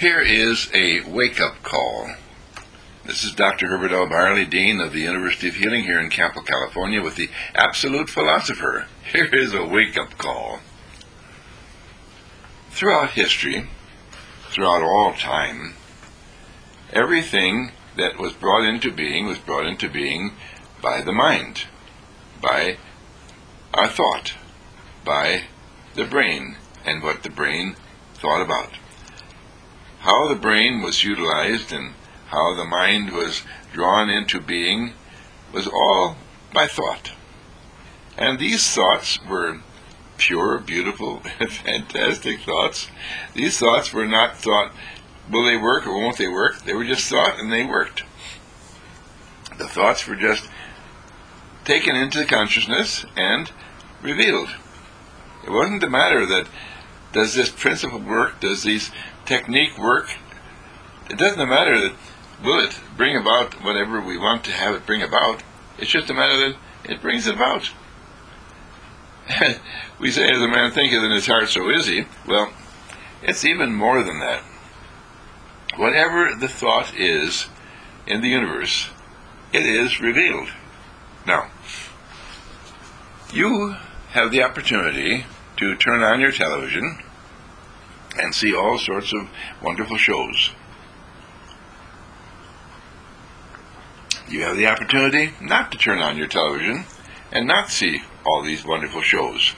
Here is a wake-up call. This is Dr. Herbert L. Barley, Dean of the University of Healing here in Campo, California, with the Absolute Philosopher. Here is a wake-up call. Throughout history, throughout all time, everything that was brought into being by the mind, by our thought, by the brain, and what the brain thought about. How the brain was utilized and how the mind was drawn into being was all by thought. And these thoughts were pure, beautiful, fantastic thoughts. These thoughts were not thought, will they work or won't they work? They were just thought and they worked. The thoughts were just taken into consciousness and revealed. It wasn't a matter that, does this principle work? Does this technique work? It doesn't matter that, will it bring about whatever we want to have it bring about? It's just a matter that it brings it about. We say, as a man thinketh in his heart, so is he. Well, it's even more than that. Whatever the thought is in the universe, it is revealed. Now, you have the opportunity to turn on your television and see all sorts of wonderful shows. You have the opportunity not to turn on your television and not see all these wonderful shows.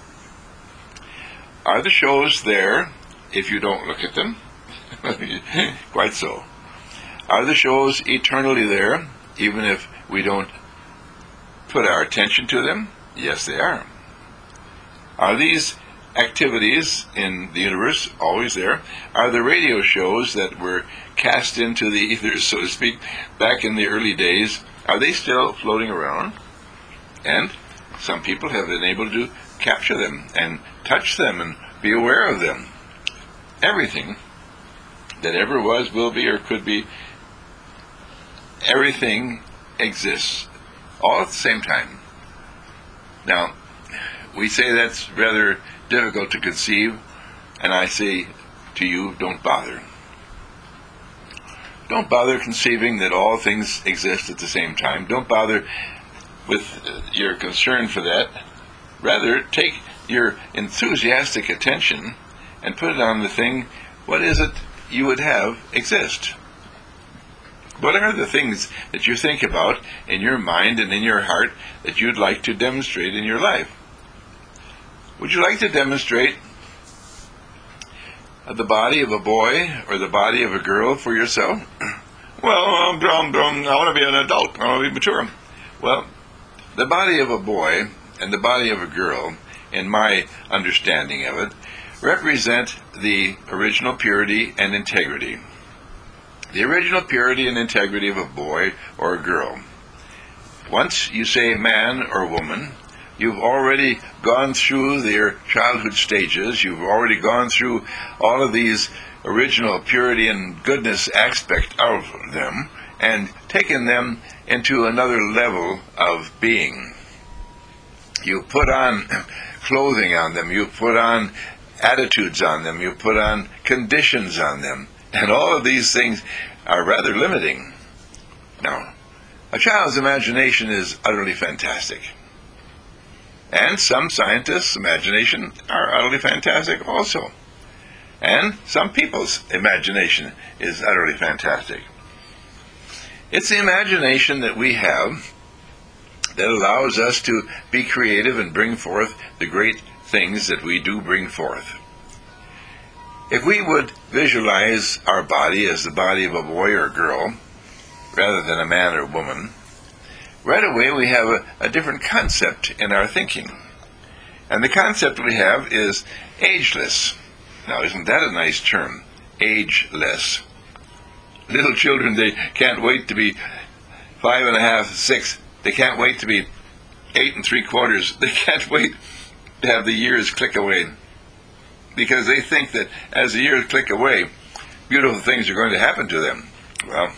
Are the shows there if you don't look at them? Quite so. Are the shows eternally there even if we don't put our attention to them? Yes, they are. Are these activities in the universe always there? Are the radio shows that were cast into the ether, so to speak, back in the early days, are they still floating around? And some people have been able to capture them and touch them and be aware of them. Everything that ever was, will be, or could be, everything exists all at the same time. Now, we say that's rather difficult to conceive, and I say to you, don't bother. Don't bother conceiving that all things exist at the same time. Don't bother with your concern for that. Rather, take your enthusiastic attention and put it on the thing, what is it you would have exist? What are the things that you think about in your mind and in your heart that you'd like to demonstrate in your life? Would you like to demonstrate the body of a boy or the body of a girl for yourself? Well, I want to be an adult. I want to be mature. Well, the body of a boy and the body of a girl, in my understanding of it, represent the original purity and integrity. The original purity and integrity of a boy or a girl. Once you say man or woman, you've already gone through their childhood stages. You've already gone through all of these original purity and goodness aspect of them and taken them into another level of being. You put on clothing on them. You put on attitudes on them. You put on conditions on them. And all of these things are rather limiting. Now, a child's imagination is utterly fantastic. And some scientists' imagination are utterly fantastic also. And some people's imagination is utterly fantastic. It's the imagination that we have that allows us to be creative and bring forth the great things that we do bring forth. If we would visualize our body as the body of a boy or a girl, rather than a man or woman, right away we have a different concept in our thinking. And the concept we have is ageless. Now, isn't that a nice term? Ageless. Little children, they can't wait to be 5 1/2, 6. They can't wait to be 8 3/4. They can't wait to have the years click away. Because they think that as the years click away, beautiful things are going to happen to them. Well,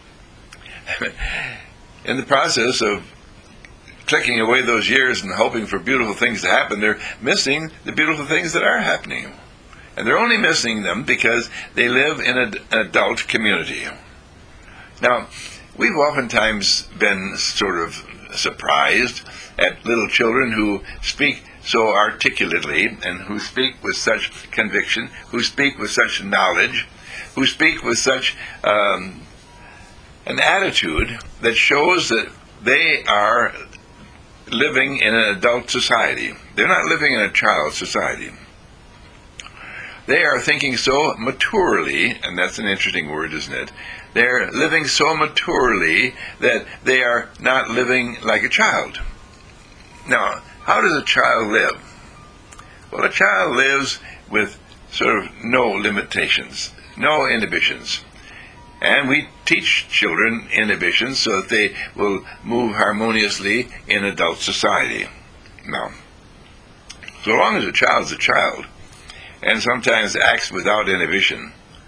in the process of clicking away those years and hoping for beautiful things to happen, they're missing the beautiful things that are happening. And they're only missing them because they live in an adult community. Now, we've oftentimes been sort of surprised at little children who speak so articulately and who speak with such conviction, who speak with such knowledge, who speak with such an attitude that shows that they are living in an adult society. They're not living in a child society. They are thinking so maturely, and that's an interesting word, isn't it? They're living so maturely that they are not living like a child. Now, how does a child live? Well, a child lives with sort of no limitations, no inhibitions. And we teach children inhibitions so that they will move harmoniously in adult society. Now, so long as a child's a child, and sometimes acts without inhibition,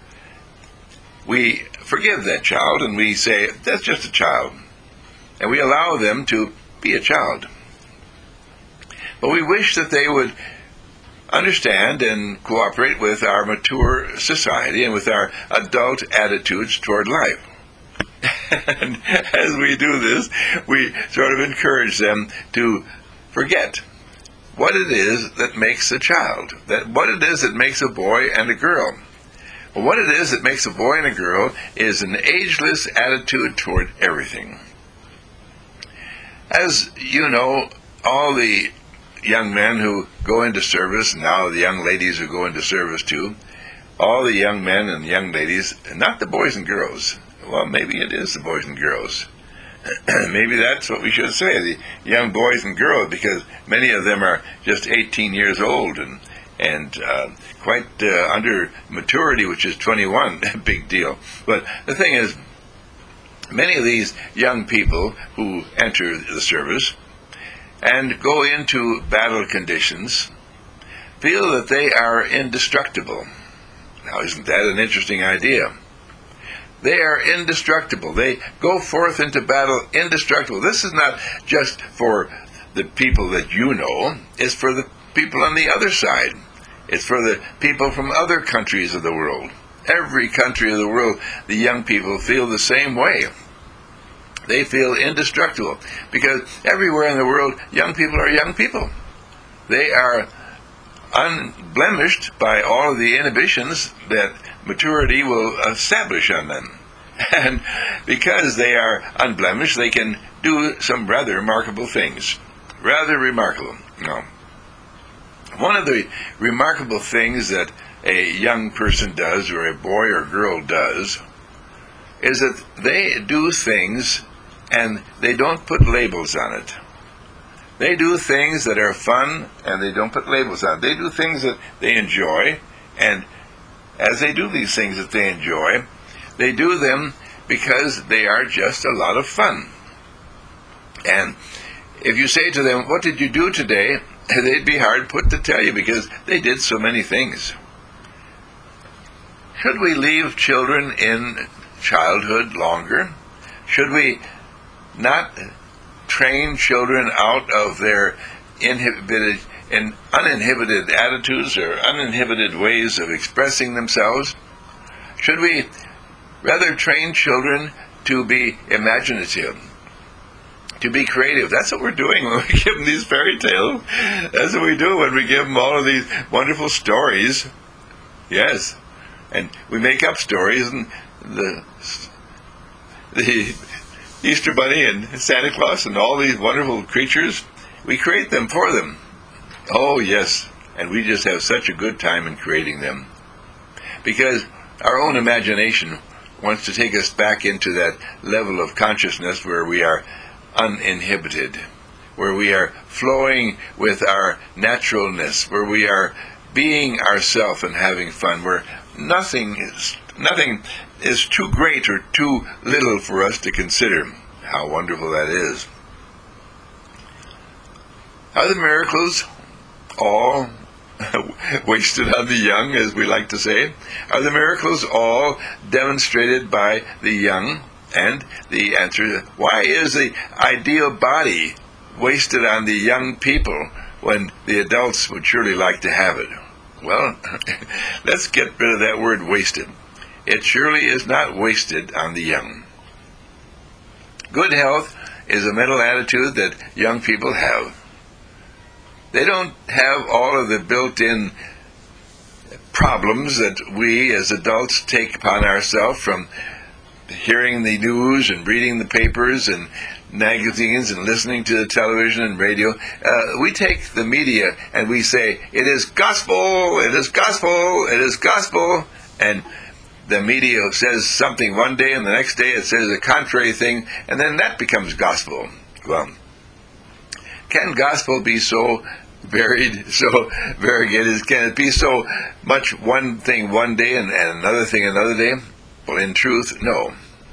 we forgive that child and we say, that's just a child. And we allow them to be a child. But we wish that they would understand and cooperate with our mature society and with our adult attitudes toward life. And as we do this, we sort of encourage them to forget what it is that makes a child, what it is that makes a boy and a girl. Well, what it is that makes a boy and a girl is an ageless attitude toward everything. As you know, all the young men who go into service, now the young ladies who go into service too, all the young men and young ladies, not the boys and girls. Well, maybe it is the boys and girls. Maybe that's what we should say, the young boys and girls, because many of them are just 18 years old and quite under maturity, which is 21, big deal. But the thing is, many of these young people who enter the service and go into battle conditions feel that they are indestructible. Now, isn't that an interesting idea? They are indestructible. They go forth into battle indestructible. This is not just for the people that you know. It's for the people on the other side. It's for the people from other countries of the world. Every country of the world, the young people feel the same way. They feel indestructible because everywhere in the world, young people are young people. They are unblemished by all of the inhibitions that maturity will establish on them. And because they are unblemished, they can do some rather remarkable things. Rather remarkable. No. One of the remarkable things that a young person does, or a boy or girl does, is that they do things and they don't put labels on it. They do things that are fun and they don't put labels on it. They do things that they enjoy, and as they do these things that they enjoy, they do them because they are just a lot of fun. And if you say to them, what did you do today? They'd be hard put to tell you because they did so many things. Should we leave children in childhood longer? Should we not train children out of their uninhibited attitudes or uninhibited ways of expressing themselves? Should we rather train children to be imaginative, to be creative? That's what we're doing when we give them these fairy tales. That's what we do when we give them all of these wonderful stories. Yes. And we make up stories, and the Easter Bunny and Santa Claus and all these wonderful creatures, we create them for them. Oh, yes. And we just have such a good time in creating them. Because our own imagination wants to take us back into that level of consciousness where we are uninhibited, where we are flowing with our naturalness, where we are being ourselves and having fun, where nothing is too great or too little for us to consider. How wonderful that is. Are the miracles all wasted on the young, as we like to say? Are the miracles all demonstrated by the young? And the answer is, why is the ideal body wasted on the young people when the adults would surely like to have it? Well, let's get rid of that word wasted. It surely is not wasted on the young. Good health is a mental attitude that young people have. They don't have all of the built-in problems that we as adults take upon ourselves from hearing the news and reading the papers and magazines and listening to the television and radio. We take the media and we say, it is gospel, it is gospel, it is gospel, and the media says something one day and the next day it says a contrary thing, and then that becomes gospel. Well, can gospel be so varied, so variegated? Can it be so much one thing one day and another thing another day? Well, in truth, no.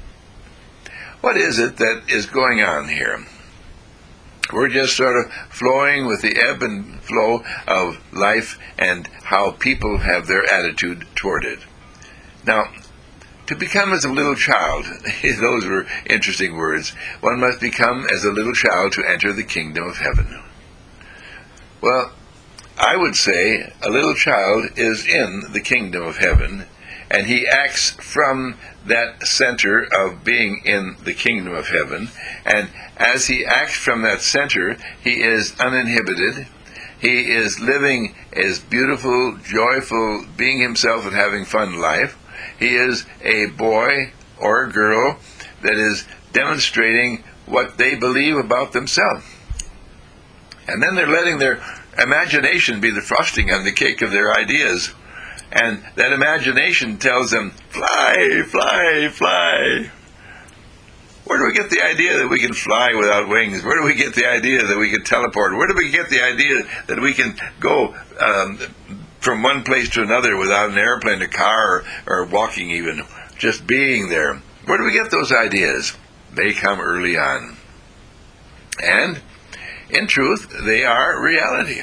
What is it that is going on here? We're just sort of flowing with the ebb and flow of life and how people have their attitude toward it. Now, to become as a little child, those were interesting words. One must become as a little child to enter the kingdom of heaven. Well, I would say a little child is in the kingdom of heaven, and he acts from that center of being in the kingdom of heaven. And as he acts from that center, he is uninhibited. He is living his beautiful, joyful, being himself and having fun life. He is a boy or a girl that is demonstrating what they believe about themselves. And then they're letting their imagination be the frosting on the cake of their ideas. And that imagination tells them, fly, fly, fly. Where do we get the idea that we can fly without wings? Where do we get the idea that we can teleport? Where do we get the idea that we can go from one place to another without an airplane, a car, or walking even, just being there? Where do we get those ideas? They come early on. And, in truth, they are reality.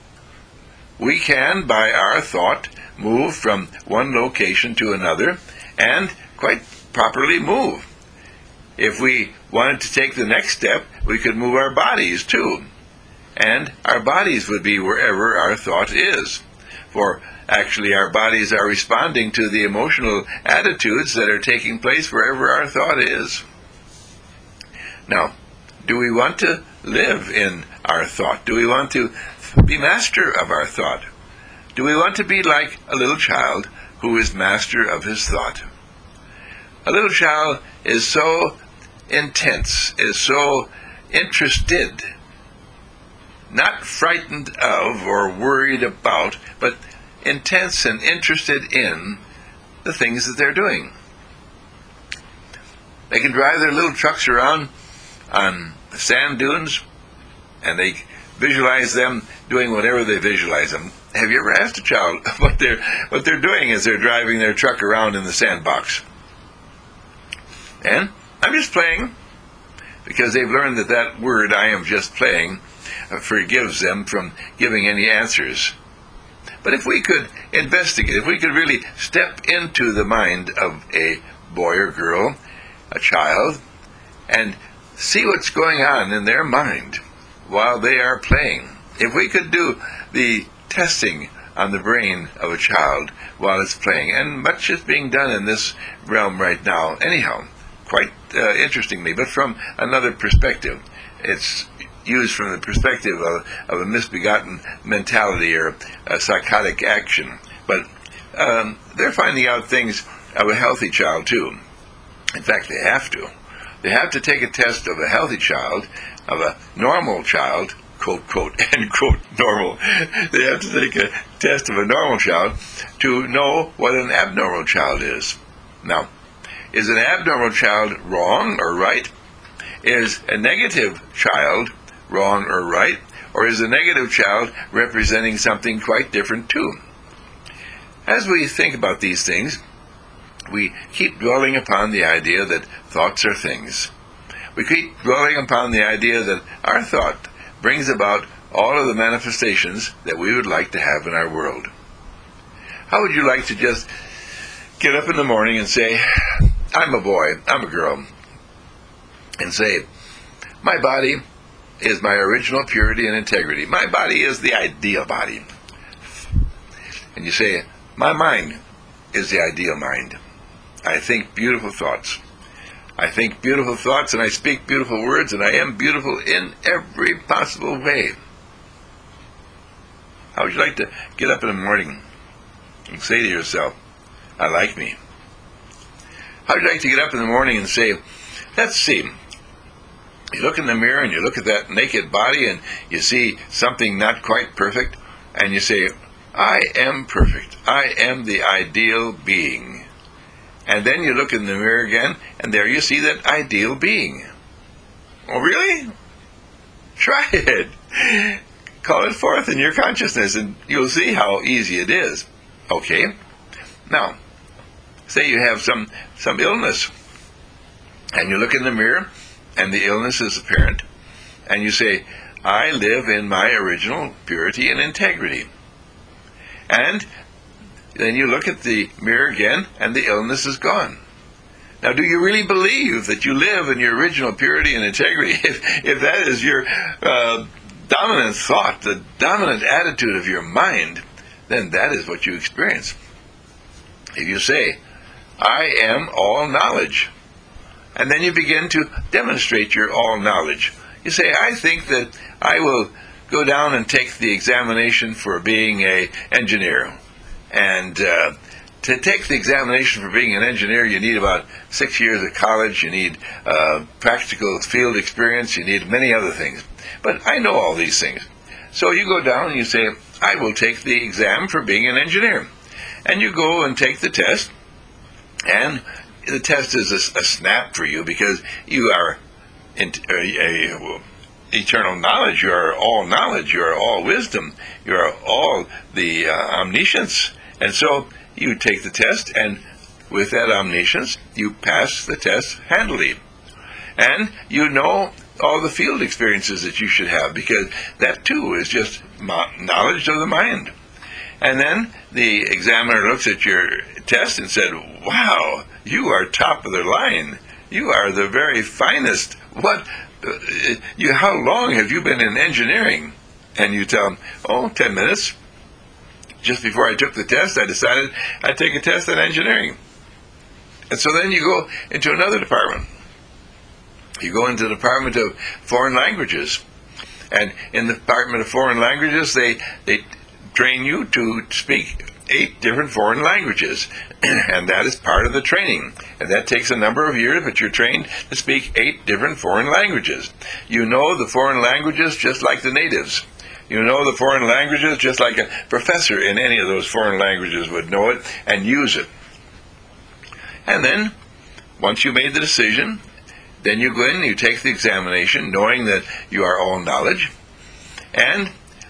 We can, by our thought, move from one location to another, and quite properly move. If we wanted to take the next step, we could move our bodies too. And our bodies would be wherever our thought is. For actually our bodies are responding to the emotional attitudes that are taking place wherever our thought is. Now, do we want to live in our thought? Do we want to be master of our thought? Do we want to be like a little child who is master of his thought? A little child is so intense, is so interested, not frightened of or worried about, but intense and interested in the things that they're doing. They can drive their little trucks around on sand dunes, and they visualize them doing whatever they visualize them. Have you ever asked a child what they're doing as they're driving their truck around in the sandbox? And I'm just playing, because they've learned that word, I am just playing, forgives them from giving any answers. But if we could investigate, if we could really step into the mind of a boy or girl, a child, and see what's going on in their mind while they are playing, if we could do the testing on the brain of a child while it's playing, and much is being done in this realm right now anyhow, quite interestingly, but from another perspective. It's used from the perspective of a misbegotten mentality or a psychotic action. But they're finding out things of a healthy child too. In fact, they have to. They have to take a test of a healthy child, of a normal child, quote, quote, end quote, normal. They have to take a test of a normal child to know what an abnormal child is. Now, is an abnormal child wrong or right? Is a negative child wrong or right? Or is a negative child representing something quite different too? As we think about these things, we keep dwelling upon the idea that thoughts are things. We keep dwelling upon the idea that our thought brings about all of the manifestations that we would like to have in our world. How would you like to just get up in the morning and say, I'm a boy, I'm a girl, and say, my body is my original purity and integrity. My body is the ideal body. and you say, my mind is the ideal mind. I think beautiful thoughts. I think beautiful thoughts, and I speak beautiful words, and I am beautiful in every possible way. How would you like to get up in the morning and say to yourself, I like me? How would you like to get up in the morning and say, let's see, you look in the mirror and you look at that naked body and you see something not quite perfect, and you say, I am perfect. I am the ideal being. And then you look in the mirror again, and there you see that ideal being. Oh, really? Try it. Call it forth in your consciousness, and you'll see how easy it is. Okay? Now, say you have some illness, and you look in the mirror, and the illness is apparent, and you say, I live in my original purity and integrity. And then you look at the mirror again, and the illness is gone. Now, do you really believe that you live in your original purity and integrity? If that is your dominant thought, the dominant attitude of your mind, then that is what you experience. If you say, I am all knowledge, and then you begin to demonstrate your all knowledge. You say, I think that I will go down and take the examination for being an engineer. And to take the examination for being an engineer, you need about 6 years of college, you need practical field experience, you need many other things. But I know all these things. So you go down and you say, I will take the exam for being an engineer. And you go and take the test, and the test is a snap for you because you are eternal knowledge, you are all knowledge, you are all wisdom, you are all the omniscience. And so you take the test, and with that omniscience, you pass the test handily. And you know all the field experiences that you should have, because that too is just knowledge of the mind. And then the examiner looks at your test and said, wow, you are top of the line. You are the very finest. How long have you been in engineering? And you tell them, 10 minutes. Just before I took the test, I decided I'd take a test on engineering. And so then you go into another department. You go into the Department of Foreign Languages. And in the Department of Foreign Languages, they train you to speak 8 different foreign languages. And that is part of the training. And that takes a number of years, but you're trained to speak 8 different foreign languages. You know the foreign languages just like the natives. You know the foreign languages just like a professor in any of those foreign languages would know it and use it. And then, once you made the decision, then you go in and you take the examination knowing that you are all knowledge. And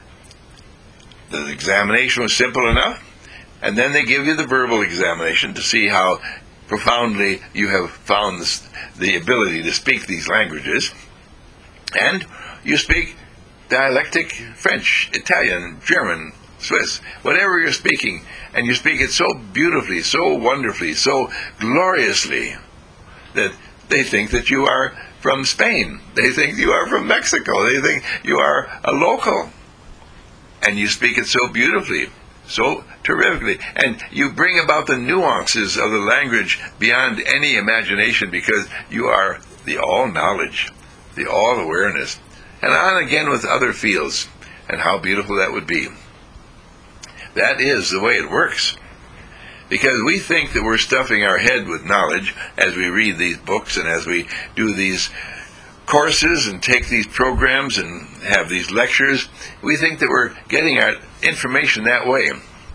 the examination was simple enough. And then they give you the verbal examination to see how profoundly you have found the ability to speak these languages. And you speak dialectic French, Italian, German, Swiss, whatever you're speaking, and you speak it so beautifully, so wonderfully, so gloriously, that they think that you are from Spain. They think you are from Mexico. They think you are a local. And you speak it so beautifully, so terrifically, and you bring about the nuances of the language beyond any imagination, because you are the all-knowledge, the all-awareness. And on again with other fields, and how beautiful that would be. That is the way it works. Because we think that we're stuffing our head with knowledge as we read these books and as we do these courses and take these programs and have these lectures. We think that we're getting our information that way.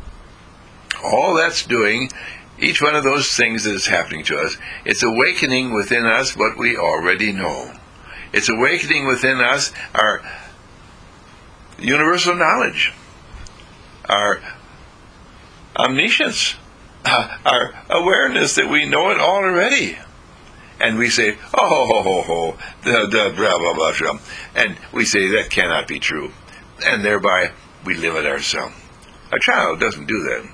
All that's doing, each one of those things that is happening to us, it's awakening within us what we already know. It's awakening within us our universal knowledge, our omniscience, our awareness that we know it all already. And we say, blah, blah, blah, blah. And we say that cannot be true. And thereby we limit ourselves. A child doesn't do that.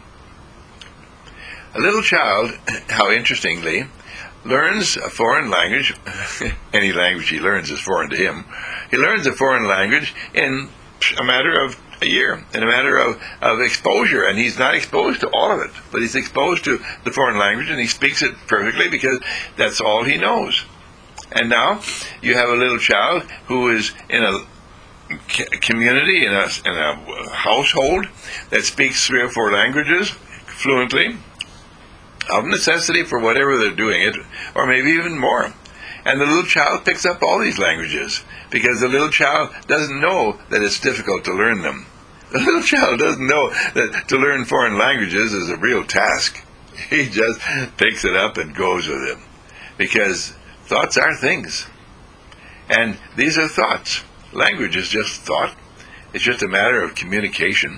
A little child, how interestingly, learns a foreign language. Any language he learns is foreign to him. He learns a foreign language in a matter of a year in a matter of exposure, and he's not exposed to all of it, but he's exposed to the foreign language, and he speaks it perfectly because that's all he knows. And now you have a little child who is in a community, in a household that speaks 3 or 4 languages fluently, of necessity for whatever they're doing it, or maybe even more. And the little child picks up all these languages because the little child doesn't know that it's difficult to learn them. The little child doesn't know that to learn foreign languages is a real task. He just picks it up and goes with it. Because thoughts are things. And these are thoughts. Language is just thought. It's just a matter of communication.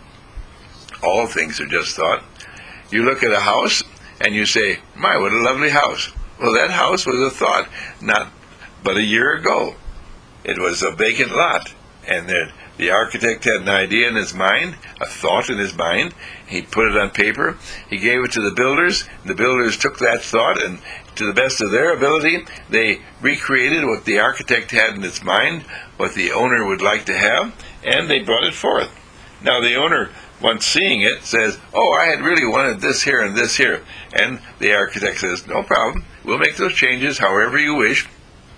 All things are just thought. You look at a house and you say, my, what a lovely house. Well, that house was a thought not but a year ago. It was a vacant lot. And the architect had an idea in his mind, a thought in his mind. He put it on paper. He gave it to the builders. The builders took that thought, and to the best of their ability, they recreated what the architect had in its mind, what the owner would like to have, and they brought it forth. Now the owner, once seeing it, says, oh, I had really wanted this here and this here. And the architect says, no problem. We'll make those changes however you wish.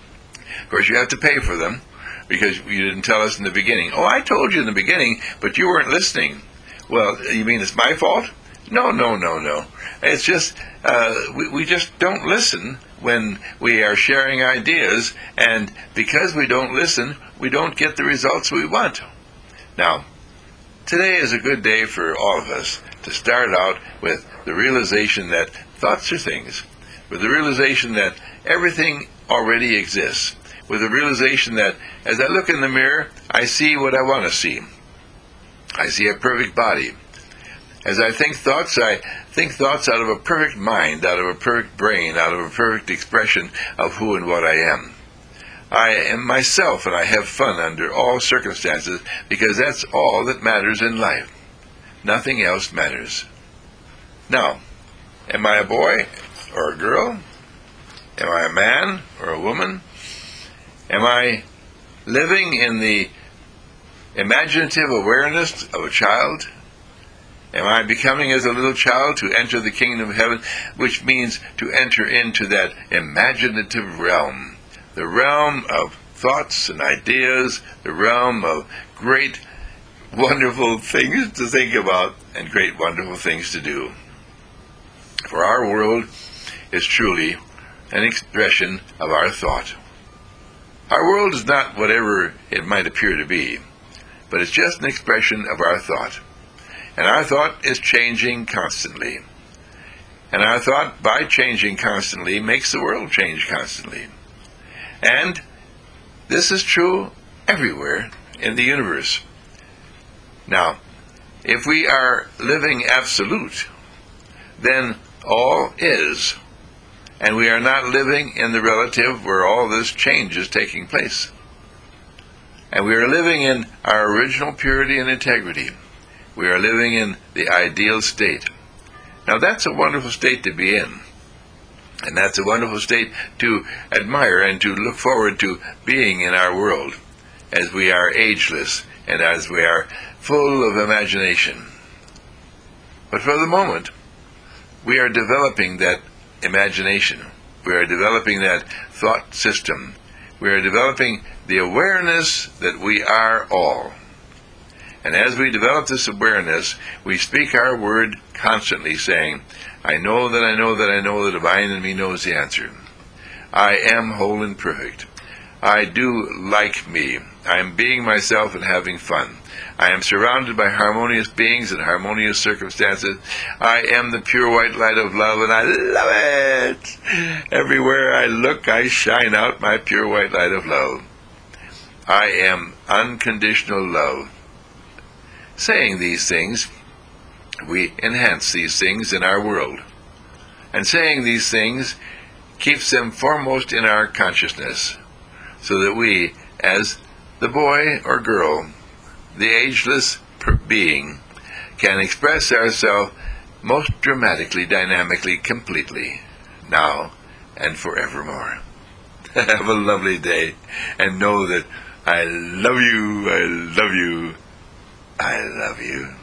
Of course, you have to pay for them, because you didn't tell us in the beginning. Oh, I told you in the beginning, but you weren't listening. Well, you mean it's my fault? No. It's just, we just don't listen when we are sharing ideas, and because we don't listen, we don't get the results we want. Now, today is a good day for all of us to start out with the realization that thoughts are things, with the realization that everything already exists, with the realization that as I look in the mirror, I see what I want to see. I see a perfect body. As I think thoughts out of a perfect mind, out of a perfect brain, out of a perfect expression of who and what I am. I am myself, and I have fun under all circumstances, because that's all that matters in life. Nothing else matters. Now, am I a boy or a girl? Am I a man or a woman? Am I living in the imaginative awareness of a child? Am I becoming as a little child to enter the kingdom of heaven, which means to enter into that imaginative realm, the realm of thoughts and ideas, the realm of great, wonderful things to think about and great, wonderful things to do? For our world is truly an expression of our thought. Our world is not whatever it might appear to be, but it's just an expression of our thought. And our thought is changing constantly. And our thought, by changing constantly, makes the world change constantly. And this is true everywhere in the universe. Now, if we are living absolute, then all is. And we are not living in the relative where all this change is taking place. And we are living in our original purity and integrity. We are living in the ideal state. Now that's a wonderful state to be in. And that's a wonderful state to admire and to look forward to being in our world, as we are ageless and as we are full of imagination. But for the moment, we are developing that imagination. We are developing that thought system. We are developing the awareness that we are all. And as we develop this awareness, we speak our word constantly, saying, I know that I know that I know the divine in me knows the answer. I am whole and perfect. I do like me. I am being myself and having fun. I am surrounded by harmonious beings and harmonious circumstances. I am the pure white light of love, and I love it. Everywhere I look, I shine out my pure white light of love. I am unconditional love. Saying these things, we enhance these things in our world. And saying these things keeps them foremost in our consciousness, so that we, as the boy or girl, the ageless being, can express ourselves most dramatically, dynamically, completely, now and forevermore. Have a lovely day, and know that I love you, I love you.